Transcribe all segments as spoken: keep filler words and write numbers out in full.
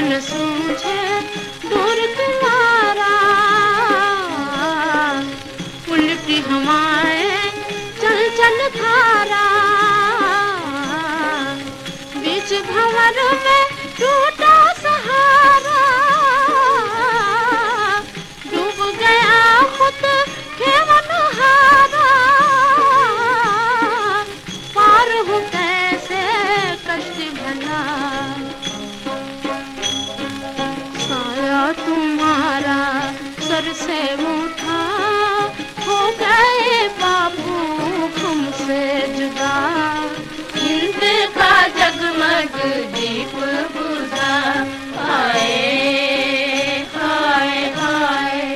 मन सूझे दूर किनारा, उल्टी हवाएं चल चल धारा, बीच भंवर में टूटा सहारा, डूब गया खुद केवल हारा, पार हूँ कैसे कष्ट भला, साया तुम्हारा सर से उठा, हो गए बाबू हमसे जुदा, नींद का जगमग दीप बुझा, हाय हाय हाय।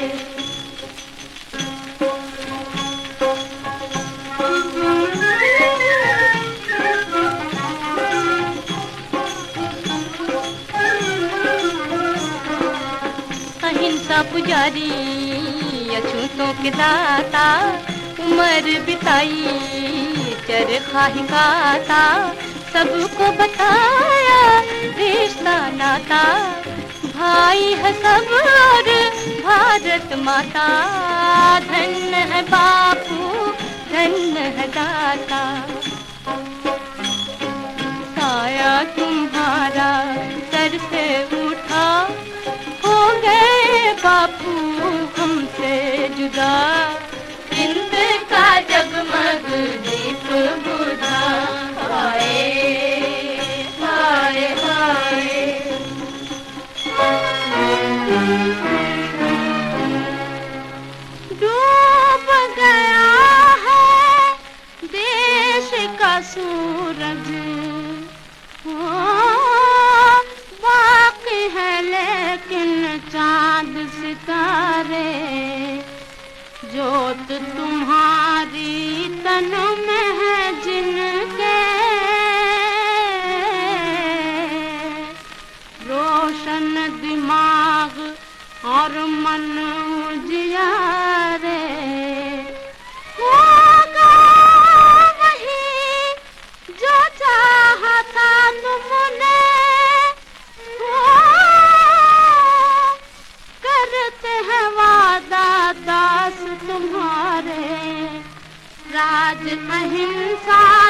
अहिंसा पुजारी अछूतों के दाता, उम्र बिताई चरखा ही काता, सबको बताया रिश्ता नाता, भाई है सब और भारत माता, धन्य है बापू धन्य है दाता, साया तुम्हारा सर से उठा, हो गए बापू हमसे जुदा, नींद का जगमग दीप बुझा, हाय हाय हाय। डूब गया है देश का सूरज, बाकी है लेकिन चांद सितारे, जोत तुम्हारी तन में है जिनके, रोशन दिमाग और मन उजियारे, होगा वही जो चाहता तुमने, करते हैं वादा दास तुम्हारे, राज अहिंसा